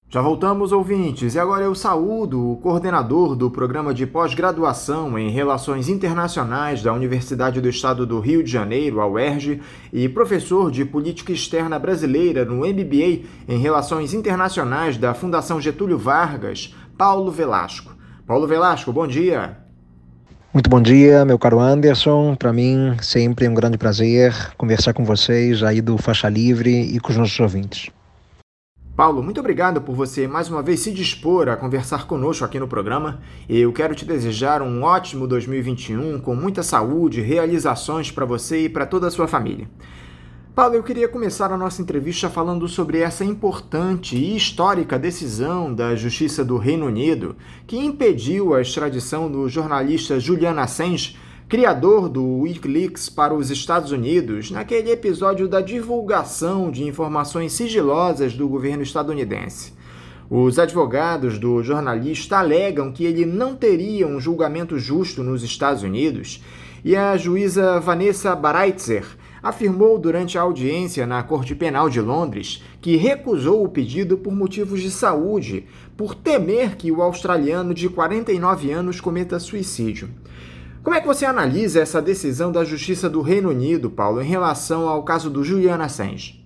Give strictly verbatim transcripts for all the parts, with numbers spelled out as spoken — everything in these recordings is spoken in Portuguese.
Já voltamos, ouvintes, e agora eu saúdo o coordenador do Programa de Pós-Graduação em Relações Internacionais da Universidade do Estado do Rio de Janeiro, a U E R J, e professor de Política Externa Brasileira no M B A em Relações Internacionais da Fundação Getúlio Vargas, Paulo Velasco. Paulo Velasco, bom dia. Muito bom dia, meu caro Anderson. Para mim, sempre é um grande prazer conversar com vocês aí do Faixa Livre e com os nossos ouvintes. Paulo, muito obrigado por você mais uma vez se dispor a conversar conosco aqui no programa. Eu quero te desejar um ótimo dois mil e vinte e um, com muita saúde, realizações para você e para toda a sua família. Paulo, eu queria começar a nossa entrevista falando sobre essa importante e histórica decisão da Justiça do Reino Unido que impediu a extradição do jornalista Julian Assange, criador do Wikileaks, para os Estados Unidos, naquele episódio da divulgação de informações sigilosas do governo estadunidense. Os advogados do jornalista alegam que ele não teria um julgamento justo nos Estados Unidos e a juíza Vanessa Baraitser afirmou durante a audiência na Corte Penal de Londres que recusou o pedido por motivos de saúde, por temer que o australiano de quarenta e nove anos cometa suicídio. Como é que você analisa essa decisão da Justiça do Reino Unido, Paulo, em relação ao caso do Julian Assange?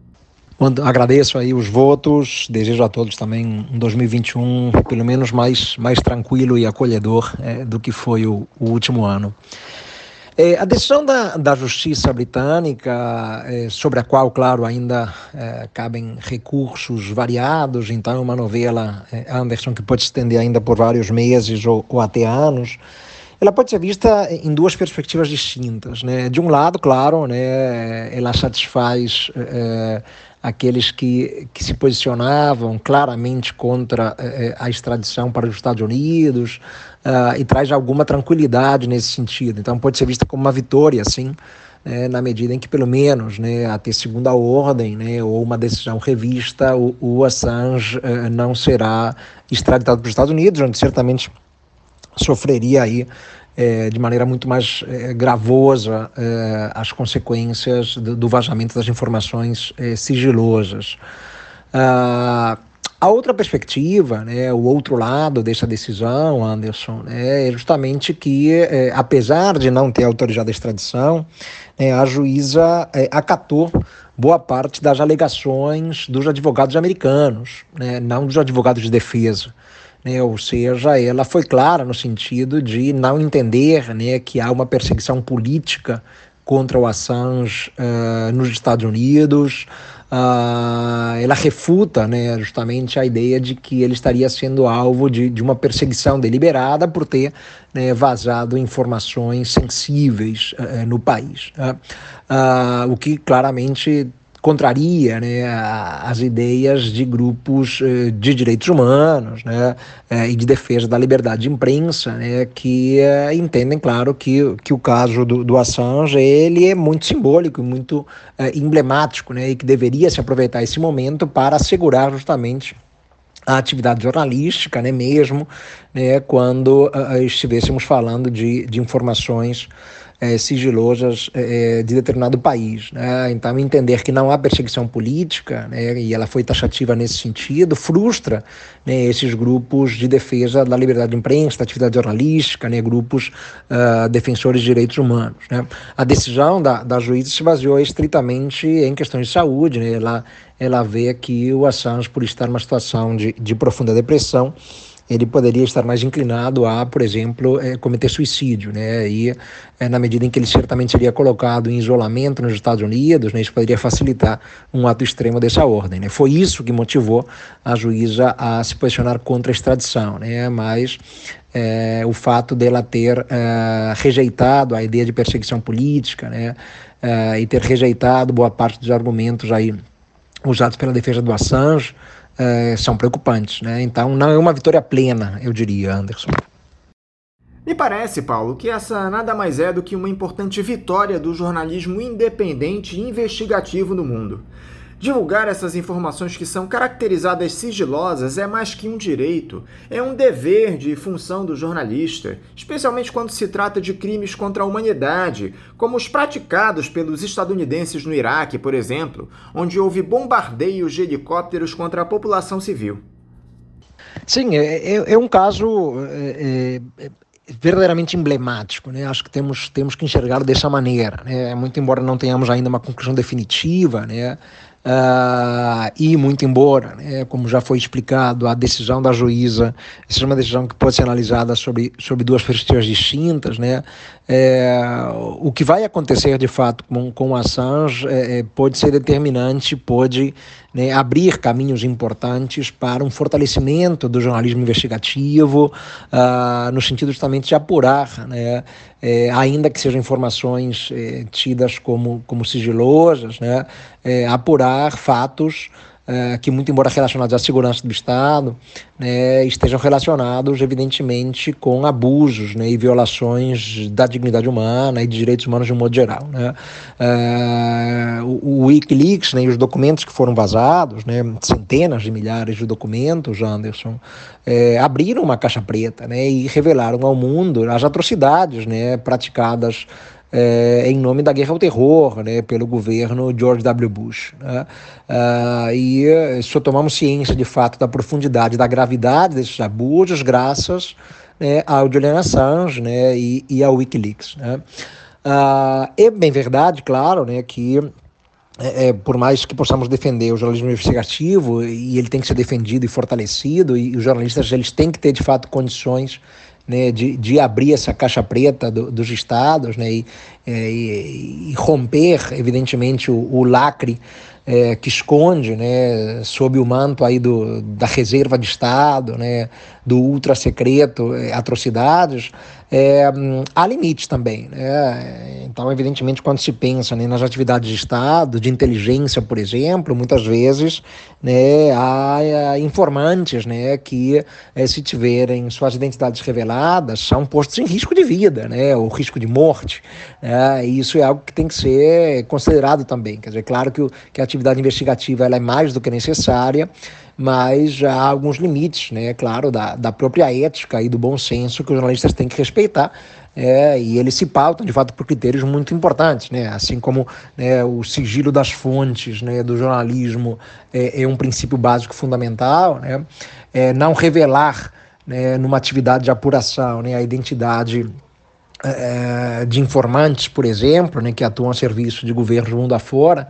Agradeço aí os votos, desejo a todos também um dois mil e vinte e um pelo menos mais, mais tranquilo e acolhedor é, do que foi o, o último ano. É, a decisão da, da Justiça Britânica, é, sobre a qual, claro, ainda é, cabem recursos variados, então é uma novela, é, Anderson, que pode se estender ainda por vários meses ou, ou até anos, ela pode ser vista em duas perspectivas distintas, né? De um lado, claro, né, ela satisfaz é, aqueles que, que se posicionavam claramente contra é, a extradição para os Estados Unidos uh, e traz alguma tranquilidade nesse sentido. Então pode ser vista como uma vitória, sim, né, na medida em que, pelo menos, né, até segunda ordem, né, ou uma decisão revista, o, o Assange uh, não será extraditado para os Estados Unidos, onde certamente sofreria aí é, de maneira muito mais é, gravosa é, as consequências do, do vazamento das informações é, sigilosas. Ah, a outra perspectiva, né, o outro lado dessa decisão, Anderson, né, é justamente que, é, apesar de não ter autorizado a extradição, né, a juíza é, acatou boa parte das alegações dos advogados americanos, né, não dos advogados de defesa. Né, ou seja, ela foi clara no sentido de não entender, né, que há uma perseguição política contra o Assange uh, nos Estados Unidos. Uh, ela refuta, né, justamente a ideia de que ele estaria sendo alvo de, de uma perseguição deliberada por ter, né, vazado informações sensíveis uh, no país. Uh, uh, o que claramente contraria, né, as ideias de grupos eh, de direitos humanos, né, eh, e de defesa da liberdade de imprensa, né, que eh, entendem, claro, que, que o caso do, do Assange ele é muito simbólico, muito eh, emblemático, né, e que deveria se aproveitar esse momento para assegurar justamente a atividade jornalística, né, mesmo, né, quando uh, estivéssemos falando de, de informações É, sigilosas é, de determinado país, né? Então, entender que não há perseguição política, né, e ela foi taxativa nesse sentido, frustra, né, esses grupos de defesa da liberdade de imprensa, da atividade jornalística, né, grupos uh, defensores de direitos humanos, né? A decisão da, da juíza se baseou estritamente em questões de saúde, né? Ela, ela vê que o Assange, por estar numa situação de, de profunda depressão, ele poderia estar mais inclinado a, por exemplo, é, cometer suicídio, né? E é, na medida em que ele certamente seria colocado em isolamento nos Estados Unidos, né, isso poderia facilitar um ato extremo dessa ordem, né? Foi isso que motivou a juíza a se posicionar contra a extradição, né? Mas é, o fato dela ter é, rejeitado a ideia de perseguição política, né, é, e ter rejeitado boa parte dos argumentos aí usados pela defesa do Assange, É, são preocupantes, né? Então não é uma vitória plena, eu diria, Anderson. Me parece, Paulo, que essa nada mais é do que uma importante vitória do jornalismo independente e investigativo no mundo. Divulgar essas informações que são caracterizadas sigilosas é mais que um direito, é um dever de função do jornalista, especialmente quando se trata de crimes contra a humanidade, como os praticados pelos estadunidenses no Iraque, por exemplo, onde houve bombardeios de helicópteros contra a população civil. Sim, é, é, é um caso é, é, verdadeiramente emblemático, né? Acho que temos, temos que enxergar dessa maneira, né? Muito embora não tenhamos ainda uma conclusão definitiva, né? Uh, e muito embora, né, como já foi explicado, a decisão da juíza seja uma decisão que pode ser analisada sobre, sobre duas perspectivas distintas, né, é, o que vai acontecer de fato com, com Assange é, pode ser determinante, pode, né, abrir caminhos importantes para um fortalecimento do jornalismo investigativo, uh, no sentido justamente de apurar, né, é, ainda que sejam informações é, tidas como, como sigilosas, né, é, apurar fatos é, que, muito embora relacionados à segurança do Estado, né, estejam relacionados, evidentemente, com abusos, né, e violações da dignidade humana e de direitos humanos de um modo geral, né. É, o, o Wikileaks, né, e os documentos que foram vazados, né, centenas de milhares de documentos, Anderson, é, abriram uma caixa preta, né, e revelaram ao mundo as atrocidades, né, praticadas É, em nome da guerra ao terror, né, pelo governo George W. Bush, né? Ah, e só tomamos ciência de fato da profundidade, da gravidade desses abusos graças, né, ao Julian Assange, né, e, e ao Wikileaks, né? Ah, é bem verdade, claro, né, que É, é, por mais que possamos defender o jornalismo investigativo, e ele tem que ser defendido e fortalecido, e, e os jornalistas eles têm que ter de fato condições, né, de, de abrir essa caixa preta do, dos estados, né, e, e, e romper, evidentemente, o, o lacre é, que esconde, né, sob o manto aí do, da reserva de Estado, né, do ultra secreto, é, atrocidades. É, há limites também, né? Então, evidentemente, quando se pensa, né, nas atividades de Estado, de inteligência, por exemplo, muitas vezes, né, há é, informantes, né, que, é, se tiverem suas identidades reveladas, são postos em risco de vida, né, ou risco de morte, né, e isso é algo que tem que ser considerado também. Quer dizer, claro que, o, que a atividade investigativa ela é mais do que necessária, mas já há alguns limites, né, claro, da, da própria ética e do bom senso que os jornalistas têm que respeitar, é, e eles se pautam, de fato, por critérios muito importantes, né, assim como, né, o sigilo das fontes, né, do jornalismo é, é um princípio básico fundamental, né, é, não revelar, né, numa atividade de apuração, né, a identidade é, de informantes, por exemplo, né, que atuam a serviço de governos mundo afora,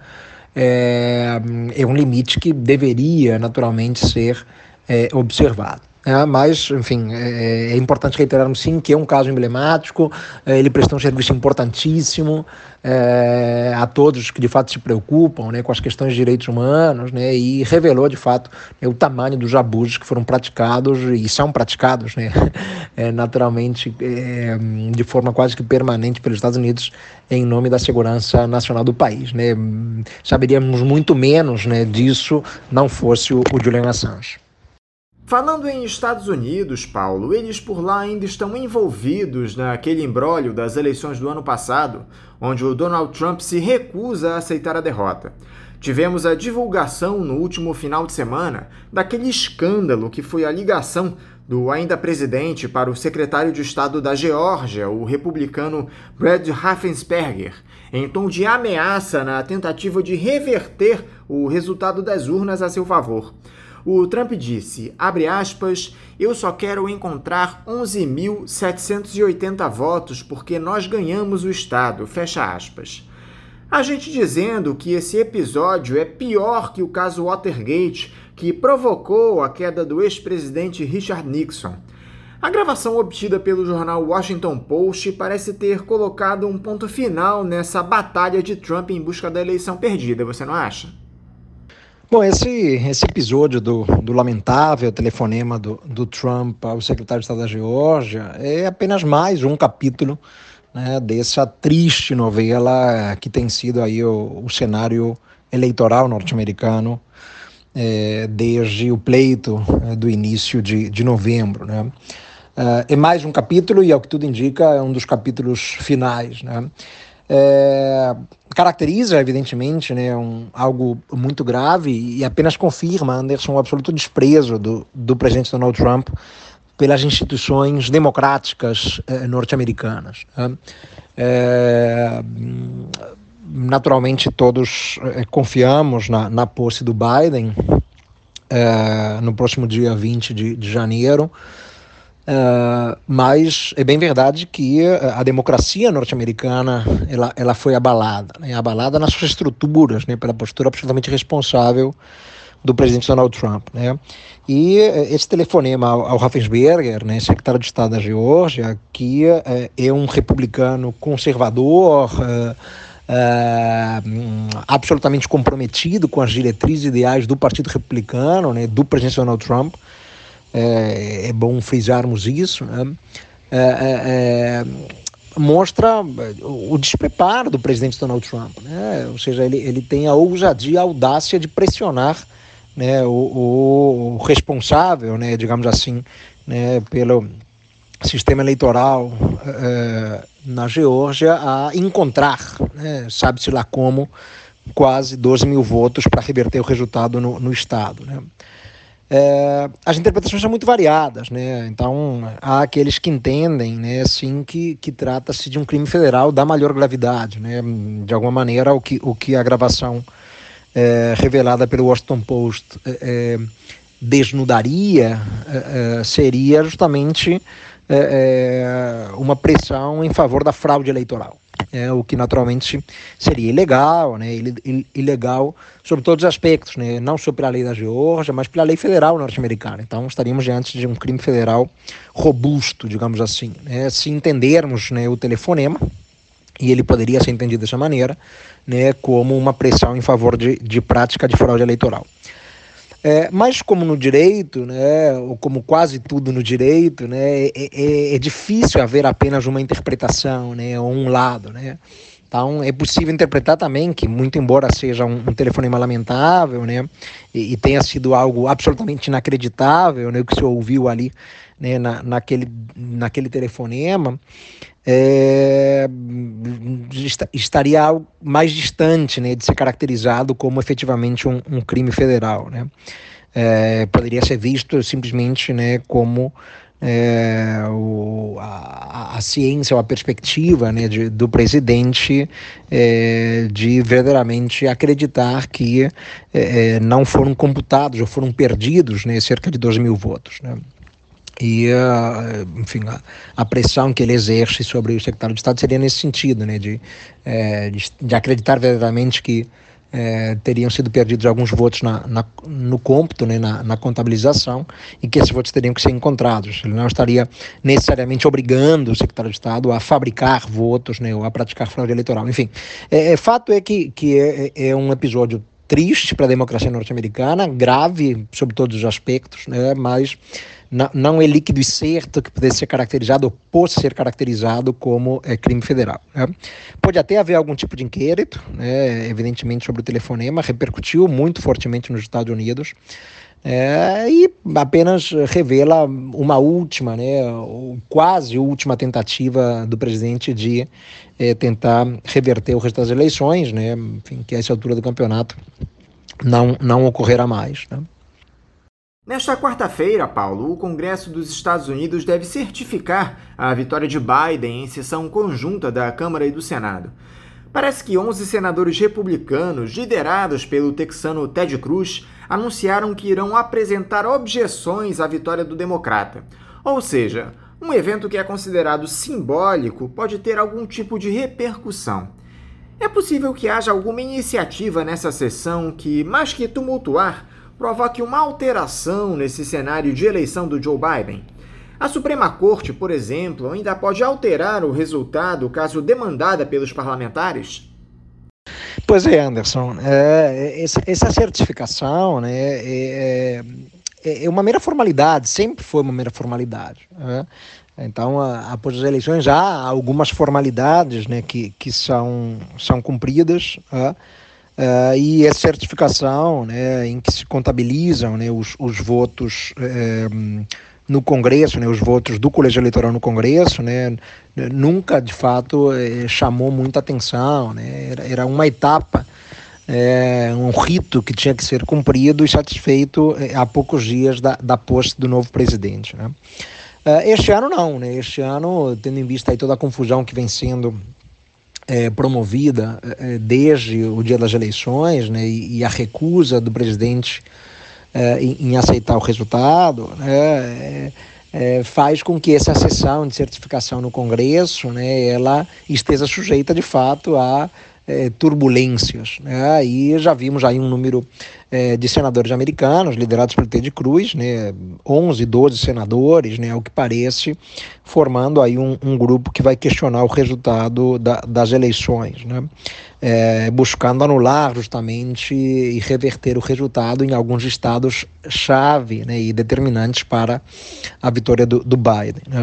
É, é um limite que deveria naturalmente ser é, observado. É, mas, enfim, é, é importante reiterarmos sim que é um caso emblemático, é, ele prestou um serviço importantíssimo é, a todos que de fato se preocupam, né, com as questões de direitos humanos, né, e revelou de fato, né, o tamanho dos abusos que foram praticados e são praticados, né, é, naturalmente é, de forma quase que permanente pelos Estados Unidos em nome da segurança nacional do país, né. Saberíamos muito menos, né, disso não fosse o, o Julian Assange. Falando em Estados Unidos, Paulo, eles por lá ainda estão envolvidos naquele imbróglio das eleições do ano passado, onde o Donald Trump se recusa a aceitar a derrota. Tivemos a divulgação no último final de semana daquele escândalo que foi a ligação do ainda presidente para o secretário de Estado da Geórgia, o republicano Brad Raffensperger, em tom de ameaça na tentativa de reverter o resultado das urnas a seu favor. O Trump disse, abre aspas, eu só quero encontrar onze mil setecentos e oitenta votos porque nós ganhamos o Estado, fecha aspas. A gente dizendo que esse episódio é pior que o caso Watergate, que provocou a queda do ex-presidente Richard Nixon. A gravação obtida pelo jornal Washington Post parece ter colocado um ponto final nessa batalha de Trump em busca da eleição perdida, você não acha? Bom, esse, esse episódio do, do lamentável telefonema do, do Trump ao secretário de Estado da Geórgia é apenas mais um capítulo, né, dessa triste novela que tem sido aí o, o cenário eleitoral norte-americano é, desde o pleito é, do início de, de novembro, né? É mais um capítulo e, ao que tudo indica, é um dos capítulos finais, né? é, caracteriza, evidentemente, né, um, algo muito grave e apenas confirma, Anderson, o absoluto desprezo do, do presidente Donald Trump pelas instituições democráticas eh, norte-americanas. Né? É, naturalmente, todos eh, confiamos na, na posse do Biden eh, no próximo dia vinte de, de janeiro, Uh, mas é bem verdade que a democracia norte-americana ela, ela foi abalada, né? Abalada nas suas estruturas, né? Pela postura absolutamente responsável do presidente Donald Trump, né? E esse telefonema ao, ao Raffensperger, né, secretário de Estado da Geórgia, que uh, é um republicano conservador, uh, uh, absolutamente comprometido com as diretrizes ideais do Partido Republicano, né, do presidente Donald Trump. É, é bom frisarmos isso, né? é, é, é, mostra o despreparo do presidente Donald Trump, né? Ou seja, ele, ele tem a ousadia, a audácia de pressionar, né, o, o responsável, né, digamos assim, né, pelo sistema eleitoral é, na Geórgia a encontrar, né, sabe-se lá como, quase doze mil votos para reverter o resultado no, no estado, né? É, as interpretações são muito variadas, né? Então há aqueles que entendem, né, assim, que, que trata-se de um crime federal da maior gravidade, né? De alguma maneira o que, o que a gravação é, revelada pelo Washington Post é, desnudaria é, seria justamente é, uma pressão em favor da fraude eleitoral. É, o que naturalmente seria ilegal, né, ilegal sob todos os aspectos, né, não só pela lei da Geórgia, mas pela lei federal norte-americana. Então estaríamos diante de um crime federal robusto, digamos assim, né, se entendermos, né, o telefonema, e ele poderia ser entendido dessa maneira, né, como uma pressão em favor de, de prática de fraude eleitoral. É, mas como no direito, né, ou como quase tudo no direito, né, é, é, é difícil haver apenas uma interpretação, né, ou um lado, né. Então é possível interpretar também que, muito embora seja um, um telefonema lamentável, né, e, e tenha sido algo absolutamente inacreditável, né, o que se ouviu ali, né, na, naquele, naquele telefonema, é, estaria algo mais distante, né, de ser caracterizado como efetivamente um, um crime federal, né. É, poderia ser visto simplesmente, né, como é, o, a, a ciência ou a perspectiva, né, de, do presidente é, de verdadeiramente acreditar que é, não foram computados ou foram perdidos, né, cerca de doze mil votos, né. E, uh, enfim, a, a pressão que ele exerce sobre o secretário de Estado seria nesse sentido, né, de, é, de, de acreditar verdadeiramente que é, teriam sido perdidos alguns votos na, na, no cômputo, né, na, na contabilização, e que esses votos teriam que ser encontrados. Ele não estaria necessariamente obrigando o secretário de Estado a fabricar votos, né, ou a praticar fraude eleitoral. Enfim, é, é, fato é que, que é, é um episódio triste para a democracia norte-americana, grave sob todos os aspectos, né, mas não, não é líquido e certo que pudesse ser caracterizado ou possa ser caracterizado como é, crime federal, né. Pode até haver algum tipo de inquérito, né, evidentemente, sobre o telefonema, repercutiu muito fortemente nos Estados Unidos, é, e apenas revela uma última, né, quase última tentativa do presidente de é, tentar reverter o resultado das eleições, né, enfim, que a essa altura do campeonato não, não ocorrerá mais, né. Nesta quarta-feira, Paulo, o Congresso dos Estados Unidos deve certificar a vitória de Biden em sessão conjunta da Câmara e do Senado. Parece que onze senadores republicanos, liderados pelo texano Ted Cruz, anunciaram que irão apresentar objeções à vitória do democrata. Ou seja, um evento que é considerado simbólico pode ter algum tipo de repercussão. É possível que haja alguma iniciativa nessa sessão que, mais que tumultuar, provoque uma alteração nesse cenário de eleição do Joe Biden. A Suprema Corte, por exemplo, ainda pode alterar o resultado caso demandada pelos parlamentares? Pois é, Anderson. É, essa, essa certificação, né, é, é, é uma mera formalidade, sempre foi uma mera formalidade, né? Então, a, após as eleições, há algumas formalidades, né, que, que são, são cumpridas, né? Uh, e essa certificação, né, em que se contabilizam, né, os, os votos eh, no Congresso, né, os votos do colégio eleitoral no Congresso, né, nunca de fato eh, chamou muita atenção, né, era, era uma etapa, eh, um rito que tinha que ser cumprido e satisfeito eh, há poucos dias da, da posse do novo presidente, né. Eh, este ano não, né, este ano, tendo em vista aí toda a confusão que vem sendo eh, promovida eh, desde o dia das eleições, né, e, e a recusa do presidente É, em, em aceitar o resultado, né, é, é, faz com que essa sessão de certificação no Congresso, né, ela esteja sujeita de fato a é, turbulências, né, e já vimos aí um número é, de senadores americanos liderados pelo Ted Cruz, né, onze, doze senadores, né, ao que parece, formando aí um, um grupo que vai questionar o resultado da, das eleições, né, é, buscando anular justamente e reverter o resultado em alguns estados-chave, né, e determinantes para a vitória do, do Biden, né.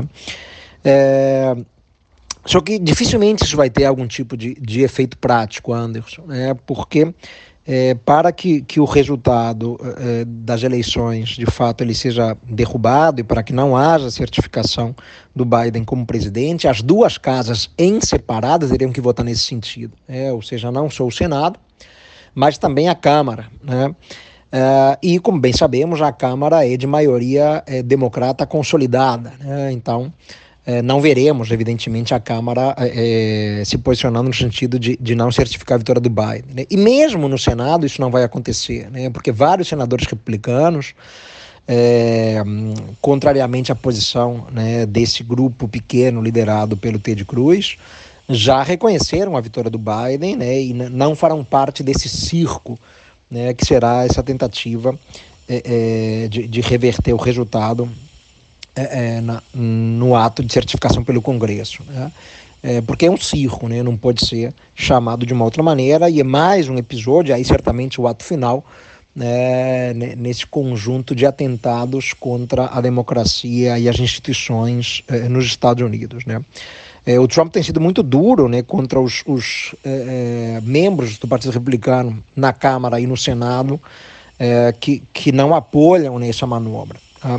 É, Só que dificilmente isso vai ter algum tipo de, de efeito prático, Anderson, né? Porque é, para que, que o resultado é, das eleições, de fato, ele seja derrubado e para que não haja certificação do Biden como presidente, as duas casas em separadas teriam que votar nesse sentido, né? Ou seja, não só o Senado, mas também a Câmara, né? Uh, e, como bem sabemos, a Câmara é de maioria é, democrata consolidada, né? Então, É, não veremos, evidentemente, a Câmara é, se posicionando no sentido de, de não certificar a vitória do Biden, né? E mesmo no Senado isso não vai acontecer, né? Porque vários senadores republicanos, é, contrariamente à posição, né, desse grupo pequeno liderado pelo Ted Cruz, já reconheceram a vitória do Biden, né, e não farão parte desse circo, né, que será essa tentativa é, é, de, de reverter o resultado É, é, na, no ato de certificação pelo Congresso, né? É, porque é um circo, né? Não pode ser chamado de uma outra maneira, e é mais um episódio, aí certamente o ato final, né, nesse conjunto de atentados contra a democracia e as instituições é, nos Estados Unidos, né? É, o Trump tem sido muito duro, né, contra os, os é, membros do Partido Republicano na Câmara e no Senado é, que, que não apoiam, né, essa manobra, tá?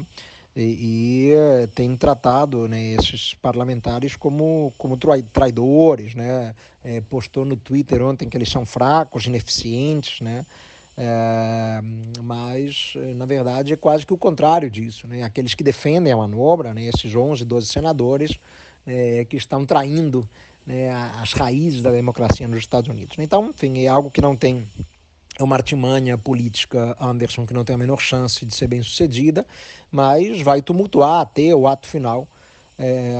E, e tem tratado, né, esses parlamentares como, como traidores, né? É, postou no Twitter ontem que eles são fracos, ineficientes, né? É, mas, na verdade, é quase que o contrário disso, né? Aqueles que defendem a manobra, né, esses onze, doze senadores, é, que estão traindo, né, as raízes da democracia nos Estados Unidos. Então, enfim, é algo que não tem... É uma artimanha política, Anderson, que não tem a menor chance de ser bem sucedida, mas vai tumultuar até o ato final é,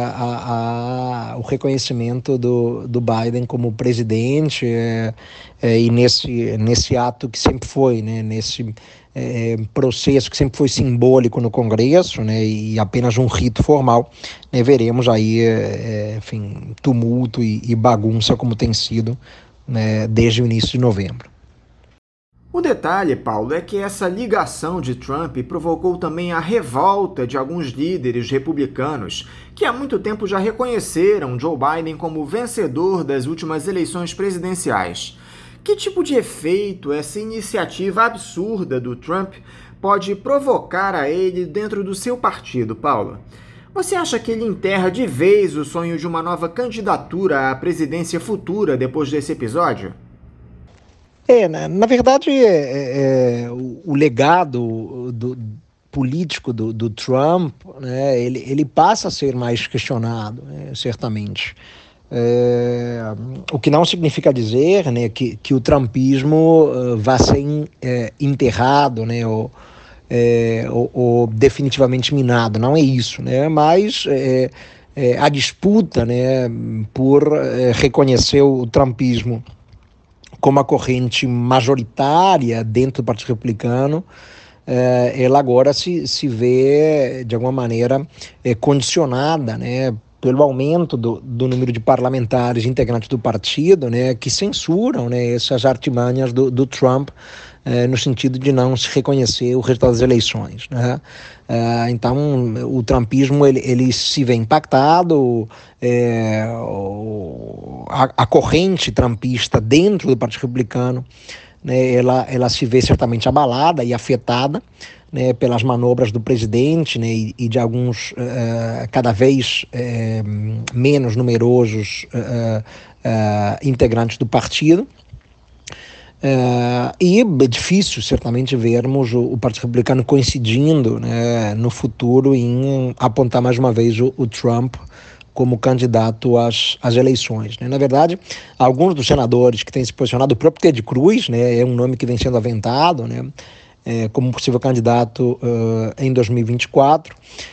a, a, o reconhecimento do, do Biden como presidente, é, é, e nesse, nesse ato que sempre foi, né, nesse é, processo que sempre foi simbólico no Congresso, né, e apenas um rito formal, né, veremos aí, é, enfim, tumulto e, e bagunça como tem sido, né, desde o início de novembro. O detalhe, Paulo, é que essa ligação de Trump provocou também a revolta de alguns líderes republicanos que há muito tempo já reconheceram Joe Biden como vencedor das últimas eleições presidenciais. Que tipo de efeito essa iniciativa absurda do Trump pode provocar a ele dentro do seu partido, Paulo? Você acha que ele enterra de vez o sonho de uma nova candidatura à presidência futura depois desse episódio? É, na, na verdade, é, é, o, o legado do, político do, do Trump, né, ele, ele passa a ser mais questionado, né, certamente. É, o que não significa dizer, né, que, que o trumpismo uh, vá ser é, enterrado, né, ou, é, ou, ou definitivamente minado, não é isso, né, mas é, é, a disputa, né, por é, reconhecer o trumpismo como a corrente majoritária dentro do Partido Republicano, eh, ela agora se, se vê, de alguma maneira, eh, condicionada, né, pelo aumento do, do número de parlamentares integrantes do partido, né, que censuram, né, essas artimanhas do, do Trump, eh, no sentido de não se reconhecer o resultado das eleições, né? Uh, então, o trumpismo ele, ele se vê impactado, é, a, a corrente trumpista dentro do Partido Republicano, né, ela, ela se vê certamente abalada e afetada, né, pelas manobras do presidente, né, e, e de alguns uh, cada vez uh, menos numerosos uh, uh, integrantes do partido. Uh, e é difícil, certamente, vermos o, o Partido Republicano coincidindo, né, no futuro em apontar mais uma vez o, o Trump como candidato às, às eleições, né? Na verdade, alguns dos senadores que têm se posicionado, o próprio Ted Cruz, né, é um nome que vem sendo aventado, né, é, como possível candidato uh, em dois mil e vinte e quatro.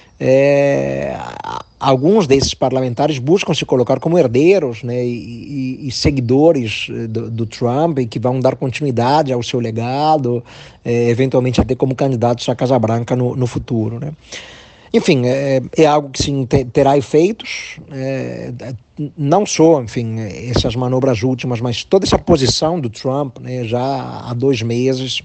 É, alguns desses parlamentares buscam se colocar como herdeiros, né, e, e, e seguidores do, do Trump, e que vão dar continuidade ao seu legado, é, eventualmente até como candidatos à Casa Branca no, no futuro, né. Enfim, é, é algo que sim terá efeitos, é, não só, enfim, essas manobras últimas, mas toda essa posição do Trump, né, já há dois meses,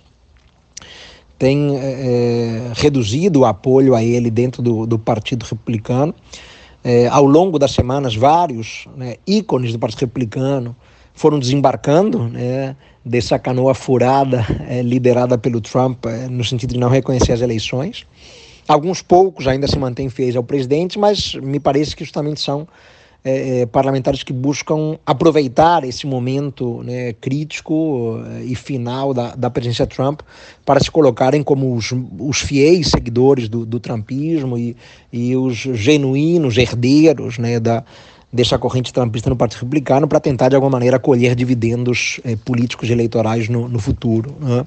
tem é, reduzido o apoio a ele dentro do, do Partido Republicano. É, ao longo das semanas, vários, né, ícones do Partido Republicano foram desembarcando, né, dessa canoa furada é, liderada pelo Trump, é, no sentido de não reconhecer as eleições. Alguns poucos ainda se mantêm fiéis ao presidente, mas me parece que justamente são é, parlamentares que buscam aproveitar esse momento, né, crítico é, e final da, da presidência Trump para se colocarem como os, os fiéis seguidores do, do trumpismo e, e os genuínos herdeiros, né, da, dessa corrente trumpista no Partido Republicano, para tentar de alguma maneira colher dividendos é, políticos e eleitorais no, no futuro, né?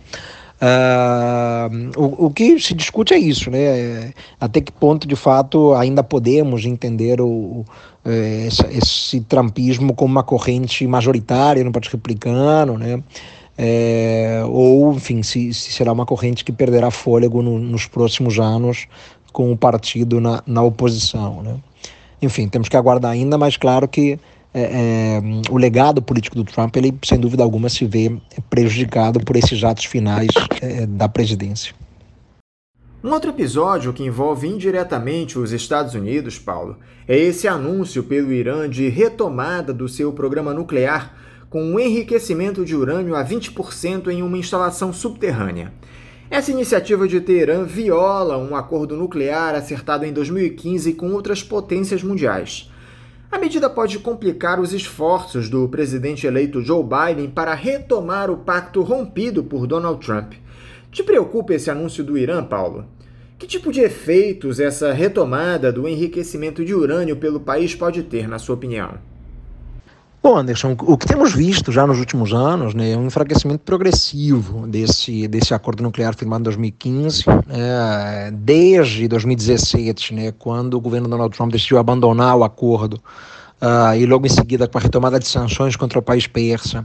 Uh, o, o que se discute é isso, né? Até que ponto de fato ainda podemos entender o, o, esse, esse trumpismo como uma corrente majoritária no Partido Republicano, né? É, ou, enfim, se, se será uma corrente que perderá fôlego no, nos próximos anos com o partido na, na oposição, né? Enfim, temos que aguardar ainda, mas claro que É, é, o legado político do Trump, ele sem dúvida alguma se vê prejudicado por esses atos finais é, da presidência. Um outro episódio que envolve indiretamente os Estados Unidos, Paulo, é esse anúncio pelo Irã de retomada do seu programa nuclear com um enriquecimento de urânio a vinte por cento em uma instalação subterrânea. Essa iniciativa de Teherã viola um acordo nuclear acertado em dois mil e quinze com outras potências mundiais. A medida pode complicar os esforços do presidente eleito Joe Biden para retomar o pacto rompido por Donald Trump. Te preocupa esse anúncio do Irã, Paulo? Que tipo de efeitos essa retomada do enriquecimento de urânio pelo país pode ter, na sua opinião? Bom, Anderson, o que temos visto já nos últimos anos, né, é um enfraquecimento progressivo desse, desse acordo nuclear firmado em dois mil e quinze, né, desde dois mil e dezessete, né, quando o governo Donald Trump decidiu abandonar o acordo, uh, e logo em seguida com a retomada de sanções contra o país persa,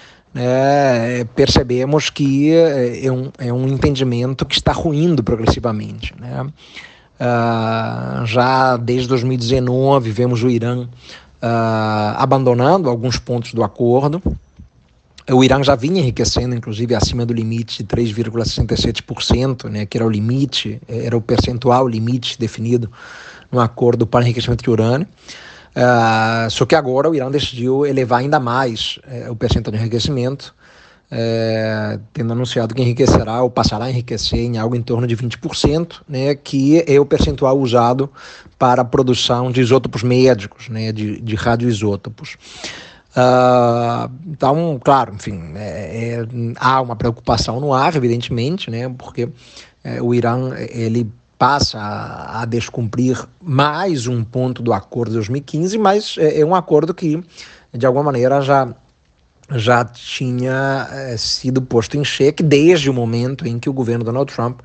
né, percebemos que é um, é um entendimento que está ruindo progressivamente, né. Uh, já desde dois mil e dezenove vemos o Irã Uh, abandonando alguns pontos do acordo. O Irã já vinha enriquecendo, inclusive, acima do limite de três vírgula sessenta e sete por cento, né, que era o limite, era o percentual limite definido no acordo para enriquecimento de urânio. Uh, só que agora o Irã decidiu elevar ainda mais uh, o percentual de enriquecimento, uh, tendo anunciado que enriquecerá ou passará a enriquecer em algo em torno de vinte por cento, né, que é o percentual usado para a produção de isótopos médicos, né, de, de radioisótopos. Uh, então, claro, enfim, é, é, há uma preocupação no ar, evidentemente, né, porque é, o Irã ele passa a, a descumprir mais um ponto do acordo de dois mil e quinze, mas é, é um acordo que, de alguma maneira, já, já tinha é, sido posto em xeque desde o momento em que o governo Donald Trump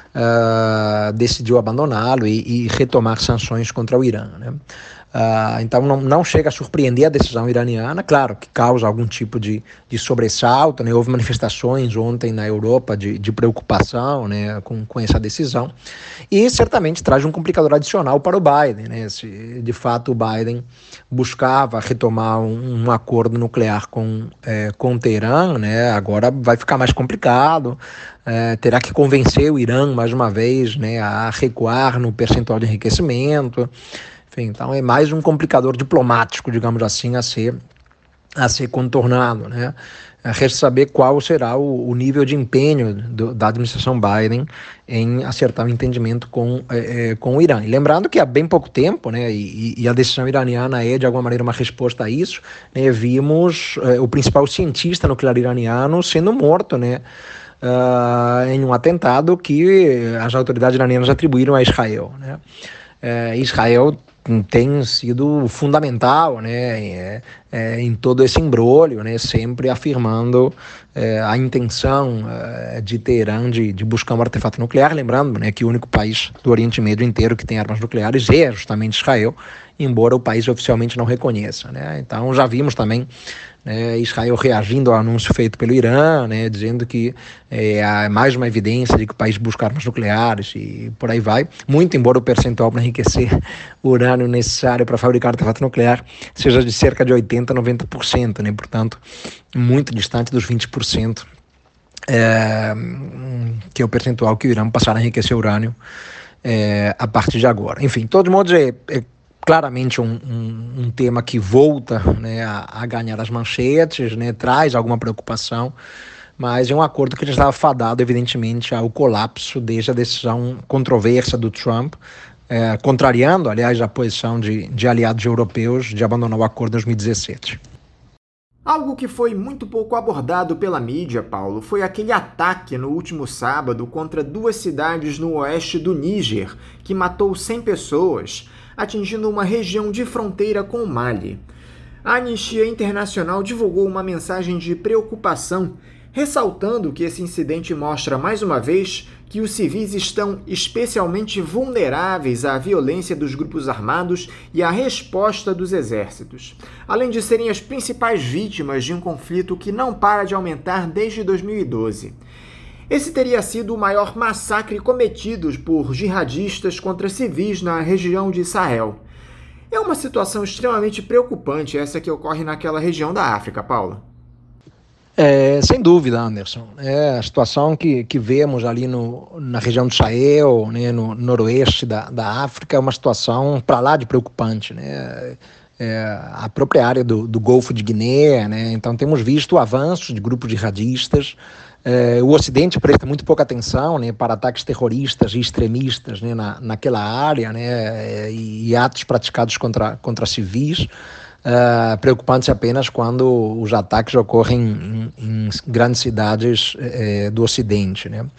Uh, decidiu abandoná-lo e, e retomar sanções contra o Irã, né? Uh, então não, não chega a surpreender a decisão iraniana, claro que causa algum tipo de, de sobressalto, né? Houve manifestações ontem na Europa de, de preocupação, né, com, com essa decisão, e certamente traz um complicador adicional para o Biden, né? Se de fato o Biden buscava retomar um, um acordo nuclear com, é, com Teherã, né, agora vai ficar mais complicado. É, terá que convencer o Irã, mais uma vez, né, a recuar no percentual de enriquecimento. Enfim, então é mais um complicador diplomático, digamos assim, a ser, a ser contornado, né? Resta saber qual será o, o nível de empenho do, da administração Biden em acertar um entendimento com, é, com o Irã. E lembrando que há bem pouco tempo, né, e, e a decisão iraniana é de alguma maneira uma resposta a isso, né, vimos é, o principal cientista nuclear iraniano sendo morto, né, uh, em um atentado que as autoridades iranianas atribuíram a Israel, né. É, Israel tem sido fundamental, né, é, é, em todo esse imbróglio, né, sempre afirmando é, a intenção é, de Teherã de, de buscar um artefato nuclear, lembrando, né, que o único país do Oriente Médio inteiro que tem armas nucleares é justamente Israel, embora o país oficialmente não reconheça, né. Então já vimos também, né, Israel reagindo ao anúncio feito pelo Irã, né, dizendo que é, há mais uma evidência de que o país busca armas nucleares e por aí vai, muito embora o percentual para enriquecer o urânio necessário para fabricar artefato nuclear seja de cerca de oitenta, noventa por cento, né, portanto, muito distante dos vinte por cento, é, que é o percentual que o Irã passará a enriquecer urânio é, a partir de agora. Enfim, de todos modos, é, é claramente um, um, um tema que volta, né, a, a ganhar as manchetes, né, traz alguma preocupação, mas é um acordo que já estava fadado, evidentemente, ao colapso desde a decisão controversa do Trump, é, contrariando, aliás, a posição de, de aliados europeus de abandonar o acordo em dois mil e dezessete. Algo que foi muito pouco abordado pela mídia, Paulo, foi aquele ataque no último sábado contra duas cidades no oeste do Níger, que matou cem pessoas, atingindo uma região de fronteira com o Mali. A Anistia Internacional divulgou uma mensagem de preocupação, ressaltando que esse incidente mostra mais uma vez que os civis estão especialmente vulneráveis à violência dos grupos armados e à resposta dos exércitos, além de serem as principais vítimas de um conflito que não para de aumentar desde dois mil e doze. Esse teria sido o maior massacre cometido por jihadistas contra civis na região de Sahel. É uma situação extremamente preocupante essa que ocorre naquela região da África, Paula. É, sem dúvida, Anderson. É a situação que, que vemos ali no, na região do Sahel, né, no noroeste da, da África, é uma situação para lá de preocupante, né? É, a própria área do, do Golfo de Guiné, né? Então temos visto o avanço de grupos jihadistas. É, o Ocidente presta muito pouca atenção, né, para ataques terroristas e extremistas, né, na, naquela área, né, e, e atos praticados contra, contra civis. Uh, preocupante apenas quando os ataques ocorrem em, em grandes cidades eh, do Ocidente, né?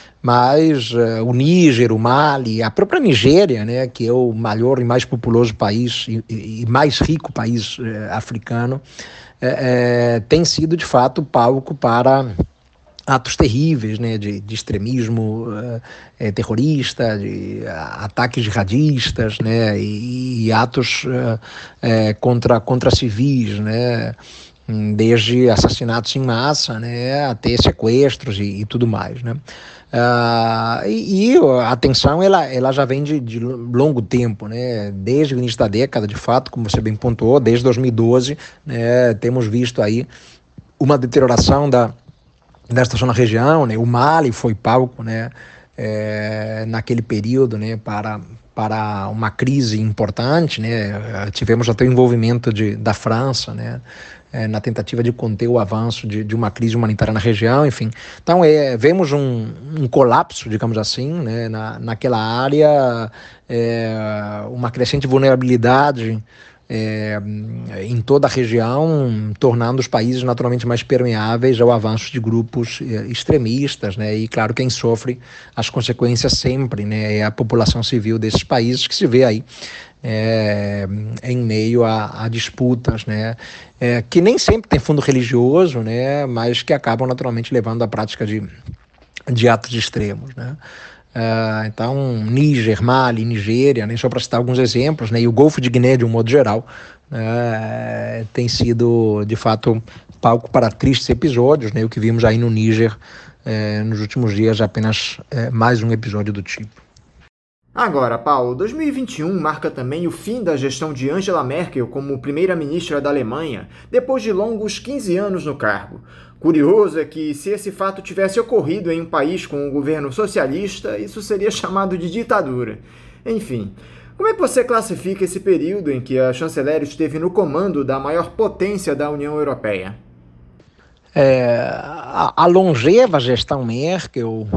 Mas uh, o Níger, o Mali, a própria Nigéria, né, que é o maior e mais populoso país e, e mais rico país eh, africano, eh, eh, tem sido de fato palco para atos terríveis, né, de, de extremismo uh, é, terrorista, de uh, ataques jihadistas, né, e, e atos uh, é, contra, contra civis, né, desde assassinatos em massa, né, até sequestros e, e tudo mais, né. Uh, e, e a tensão ela, ela já vem de, de longo tempo, né, desde o início da década, de fato, como você bem pontuou, desde dois mil e doze, né, temos visto aí uma deterioração da da situação na região, né? O Mali foi palco, né, é, naquele período, né, para, para uma crise importante, né? Tivemos até o envolvimento de, da França, né, é, na tentativa de conter o avanço de, de uma crise humanitária na região, enfim. Então, é, vemos um, um colapso, digamos assim, né, na, naquela área, é, uma crescente vulnerabilidade É, em toda a região, tornando os países naturalmente mais permeáveis ao avanço de grupos é, extremistas, né? E claro, quem sofre as consequências sempre, né, é a população civil desses países, que se vê aí é, em meio a, a disputas, né, é, que nem sempre tem fundo religioso, né, mas que acabam naturalmente levando à prática de, de atos extremos, né. Uh, então, Níger, Mali, Nigéria, né, só para citar alguns exemplos, né, e o Golfo de Guiné, de um modo geral, uh, tem sido, de fato, palco para tristes episódios, né, o que vimos aí no Níger uh, nos últimos dias, apenas uh, mais um episódio do tipo. Agora, Paulo, dois mil e vinte e um marca também o fim da gestão de Angela Merkel como primeira-ministra da Alemanha, depois de longos quinze anos no cargo. Curioso é que, se esse fato tivesse ocorrido em um país com um governo socialista, isso seria chamado de ditadura. Enfim, como é que você classifica esse período em que a chanceler esteve no comando da maior potência da União Europeia? É, a, a longeva gestão Merkel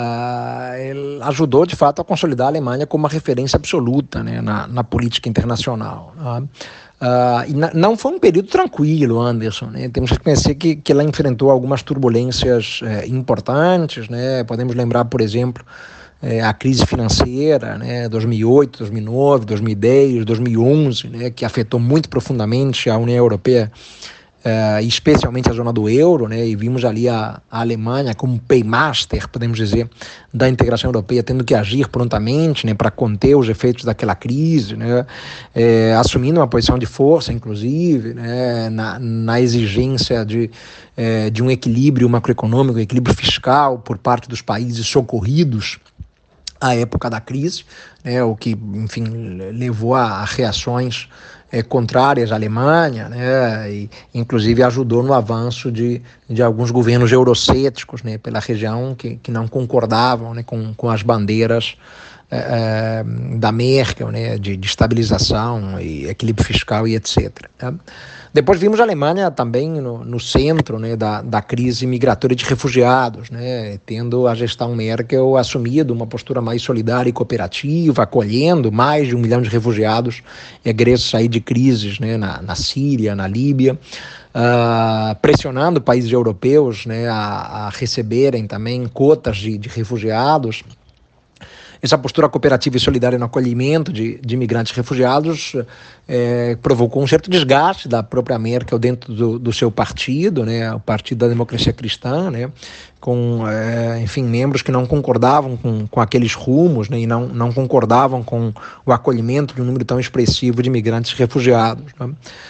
uh, ajudou, de fato, a consolidar a Alemanha como uma referência absoluta, né, na, na política internacional. Né? Uh, e na, não foi um período tranquilo, Anderson. Né? Temos que reconhecer que, que ela enfrentou algumas turbulências eh, importantes. Né? Podemos lembrar, por exemplo, eh, a crise financeira, né? dois mil e oito, dois mil e nove, dois mil e dez, dois mil e onze, né? Que afetou muito profundamente a União Europeia, Uh, especialmente a zona do euro, né, e vimos ali a, a Alemanha como paymaster, podemos dizer, da integração europeia, tendo que agir prontamente, né, para conter os efeitos daquela crise, né, é, assumindo uma posição de força, inclusive, né, na, na exigência de, é, de um equilíbrio macroeconômico, um equilíbrio fiscal por parte dos países socorridos à época da crise, né, o que, enfim, levou a, a reações É, contrárias à Alemanha, né, e inclusive ajudou no avanço de, de alguns governos eurocéticos, né, pela região que, que não concordavam, né, com, com as bandeiras é, da Merkel, né, de, de estabilização e equilíbrio fiscal e etcétera. Né. Depois vimos a Alemanha também no, no centro, né, da, da crise migratória de refugiados, né, tendo a gestão Merkel assumido uma postura mais solidária e cooperativa, acolhendo mais de um milhão de refugiados egressos aí de crises, né, na, na Síria, na Líbia, uh, pressionando países europeus, né, a, a receberem também cotas de, de refugiados. Essa postura cooperativa e solidária no acolhimento de, de imigrantes refugiados é, provocou um certo desgaste da própria Merkel dentro do, do seu partido, né, o Partido da Democracia Cristã, né, com, é, enfim, membros que não concordavam com, com aqueles rumos, né, e não, não concordavam com o acolhimento de um número tão expressivo de imigrantes refugiados. Né.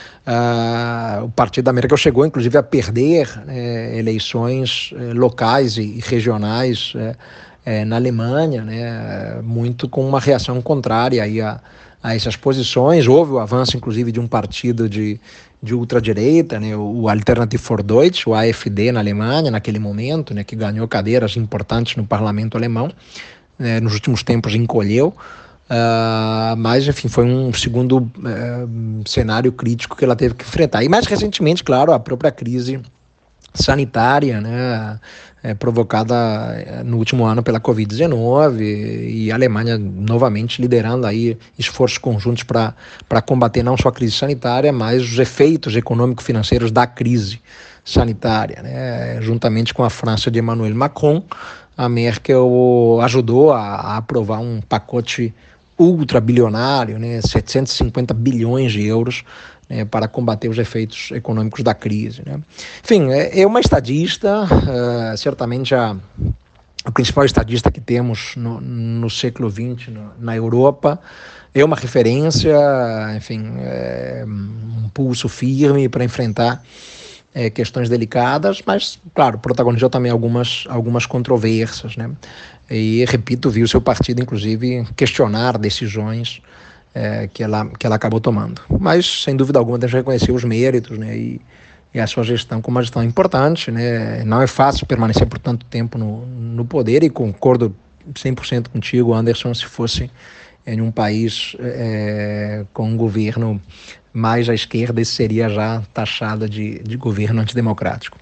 Uh, o Partido da Merkel chegou, inclusive, a perder é, eleições é, locais e, e regionais é, É, na Alemanha, né, muito com uma reação contrária aí a, a essas posições. Houve o avanço, inclusive, de um partido de, de ultradireita, né, o Alternative für Deutsch, o A F D na Alemanha, naquele momento, né, que ganhou cadeiras importantes no parlamento alemão, né, nos últimos tempos encolheu, uh, mas, enfim, foi um segundo uh, cenário crítico que ela teve que enfrentar. E mais recentemente, claro, a própria crise sanitária, né, é, provocada no último ano pela covid dezenove, e a Alemanha novamente liderando aí esforços conjuntos para para combater não só a crise sanitária, mas os efeitos econômico-financeiros da crise sanitária, né, juntamente com a França de Emmanuel Macron. A Merkel ajudou a, a aprovar um pacote ultrabilionário, né, setecentos e cinquenta bilhões de euros, né, para combater os efeitos econômicos da crise. Né. Enfim, é, é uma estadista, uh, certamente a, a principal estadista que temos no, no século vinte no, na Europa, é uma referência, enfim, é um pulso firme para enfrentar é, questões delicadas, mas, claro, protagonizou também algumas, algumas controvérsias, né? E, repito, viu seu partido, inclusive, questionar decisões é, que, ela, que ela acabou tomando. Mas, sem dúvida alguma, temos que reconhecer os méritos, né, e, e a sua gestão como uma gestão importante, né? Não é fácil permanecer por tanto tempo no, no poder, e concordo cem por cento contigo, Anderson, se fosse em um país é, com um governo mais à esquerda, isso seria já taxado de, de governo antidemocrático.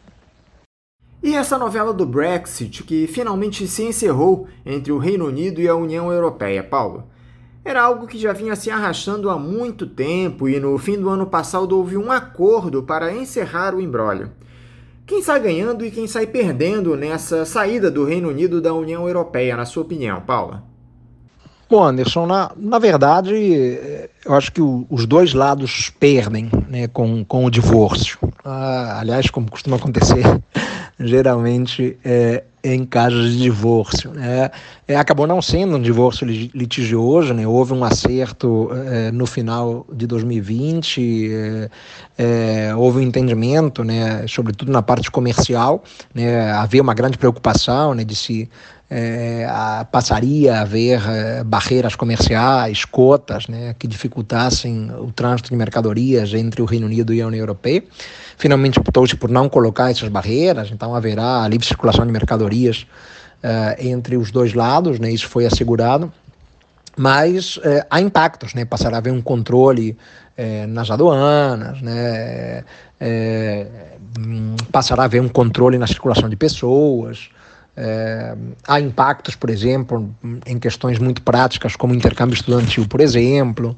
E essa novela do Brexit, que finalmente se encerrou entre o Reino Unido e a União Europeia, Paulo? Era algo que já vinha se arrastando há muito tempo e no fim do ano passado houve um acordo para encerrar o imbróglio. Quem sai ganhando e quem sai perdendo nessa saída do Reino Unido da União Europeia, na sua opinião, Paula? Bom, Anderson, na, na verdade, eu acho que o, os dois lados perdem, né, com, com o divórcio. Ah, aliás, como costuma acontecer geralmente é, em casos de divórcio, né? É, acabou não sendo um divórcio litigioso, né? Houve um acerto é, no final de dois mil e vinte, é, é, houve um entendimento, né, sobretudo na parte comercial, né? Havia uma grande preocupação, né, de se É, a, passaria a haver é, barreiras comerciais, cotas, né, que dificultassem o trânsito de mercadorias entre o Reino Unido e a União Europeia. Finalmente optou-se por não colocar essas barreiras, então haverá livre circulação de mercadorias é, entre os dois lados, né, isso foi assegurado. mas é, há impactos, né? Passará a haver um controle é, nas aduanas, né? É, passará a haver um controle na circulação de pessoas. É, há impactos, por exemplo, em questões muito práticas, como intercâmbio estudantil, por exemplo.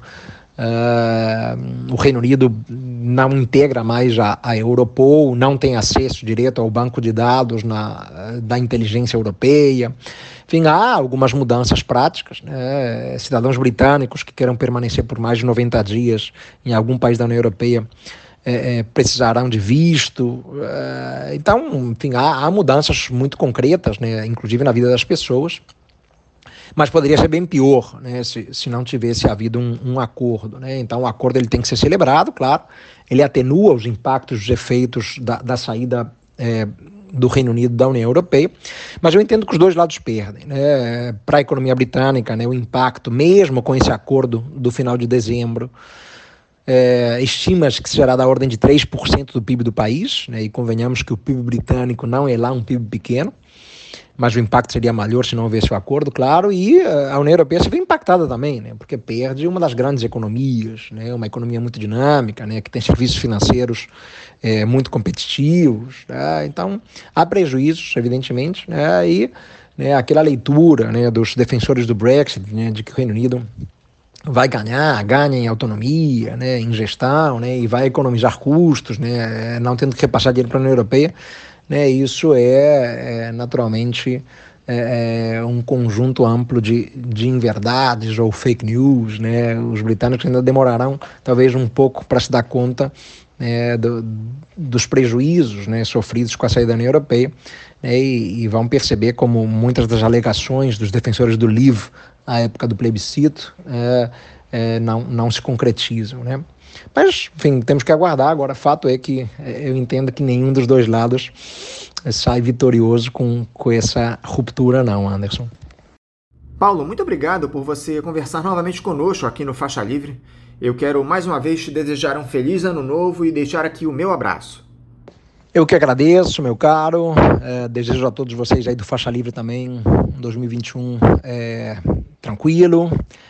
Uh, o Reino Unido não integra mais a, a Europol, não tem acesso direto ao banco de dados na, da inteligência europeia. Enfim, há algumas mudanças práticas, né? Cidadãos britânicos que queiram permanecer por mais de noventa dias em algum país da União Europeia é, é, precisarão de visto. É, então, enfim, há, há mudanças muito concretas, né? Inclusive na vida das pessoas. Mas poderia ser bem pior, né, se, se não tivesse havido um, um acordo, né? Então o acordo ele tem que ser celebrado, claro, ele atenua os impactos, os efeitos da, da saída é, do Reino Unido da União Europeia, mas eu entendo que os dois lados perdem, né? Para a economia britânica, né, o impacto, mesmo com esse acordo do final de dezembro, é, estima-se que será da ordem de três por cento do P I B do país, né, e convenhamos que o P I B britânico não é lá um P I B pequeno, mas o impacto seria maior se não houvesse o acordo, claro, e a União Europeia se vê impactada também, né, porque perde uma das grandes economias, né, uma economia muito dinâmica, né, que tem serviços financeiros é, muito competitivos, né, então há prejuízos, evidentemente, né, e né, aquela leitura, né, dos defensores do Brexit, né, de que o Reino Unido vai ganhar, ganha em autonomia, né, em gestão, né, e vai economizar custos, né, não tendo que repassar dinheiro para a União Europeia. Né, isso é, é naturalmente é, é um conjunto amplo de, de inverdades ou fake news, né? Os britânicos ainda demorarão talvez um pouco para se dar conta, né, do, dos prejuízos, né, sofridos com a saída da União Europeia, né, e, e vão perceber como muitas das alegações dos defensores do Leave à época do plebiscito é, é, não, não se concretizam, né? Mas, enfim, temos que aguardar. Agora, fato é que eu entendo que nenhum dos dois lados sai vitorioso com, com essa ruptura, não, Anderson. Paulo, muito obrigado por você conversar novamente conosco aqui no Faixa Livre. Eu quero mais uma vez te desejar um feliz ano novo e deixar aqui o meu abraço. Eu que agradeço, meu caro. É, desejo a todos vocês aí do Faixa Livre também um dois mil e vinte e um é, tranquilo.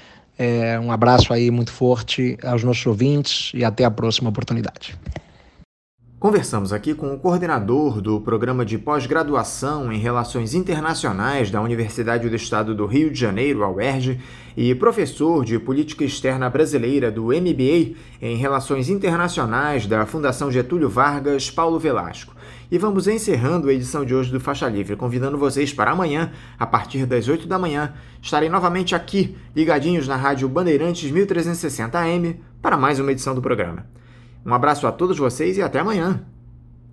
É, um abraço aí muito forte aos nossos ouvintes e até a próxima oportunidade. Conversamos aqui com o coordenador do Programa de Pós-Graduação em Relações Internacionais da Universidade do Estado do Rio de Janeiro, a U E R J, e professor de Política Externa Brasileira do M B A em Relações Internacionais da Fundação Getúlio Vargas, Paulo Velasco. E vamos encerrando a edição de hoje do Faixa Livre, convidando vocês para amanhã, a partir das oito da manhã, estarem novamente aqui, ligadinhos na Rádio Bandeirantes mil trezentos e sessenta A M, para mais uma edição do programa. Um abraço a todos vocês e até amanhã!